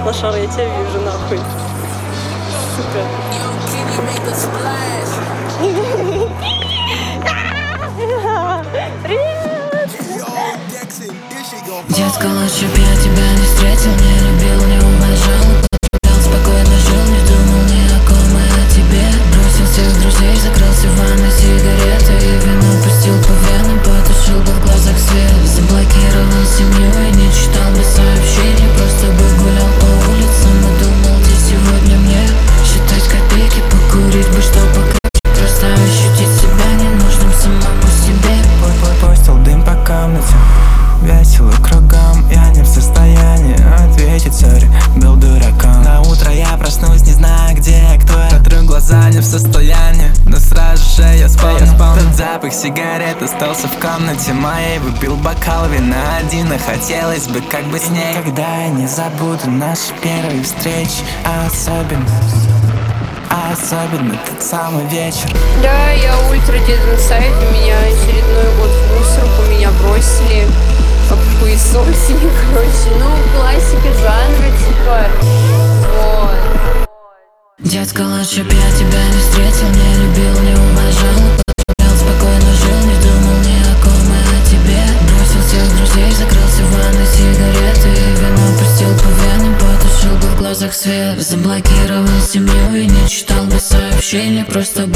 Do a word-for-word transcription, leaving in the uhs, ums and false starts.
лошара, я тебя вижу, нахуй. Сука. Привет! Детка, лучше б я тебя не встретил, не любил, не уважал. Потерял, спокойно жил, не думал ни о ком и о тебе. Бросил всех друзей, закрылся в ванной сигареты и вино пустил по венам, потушил бы в глазах свет. Заблокировал семью и не читал бы сообщения, просто бы гулял по улицам и думал, где сегодня мне считать копейки, покурить бы, что пока просто ощутить себя ненужным самому себе. Пустил дым по комнате, весело кругом, я не в состоянии ответить, сори, был дураком. На утро я проснусь, не знаю где, кто я. Протру глаза, не в состоянии, но сразу же я вспомнил тот запах сигарет остался в комнате моей. Выпил бокал вина один, а хотелось бы как бы с ней. Никогда я не забуду наши первые встречи, а особенно А особенно тот самый вечер. Да, я ультра дед инсайд, у меня очередной год в мусорку, меня бросили как в пылесосине, короче. Ну, классика жанра, типа, вот. Детка, лучше б я тебя не встретил, не любил, не уважал. Потерял, спокойно жил, не думал ни о ком и о тебе. Бросил всех друзей, закрылся в ванной сигареты и вино пустил по венам, потушил бы в глазах свет. Заблокировал семью и не читал бы сообщения, просто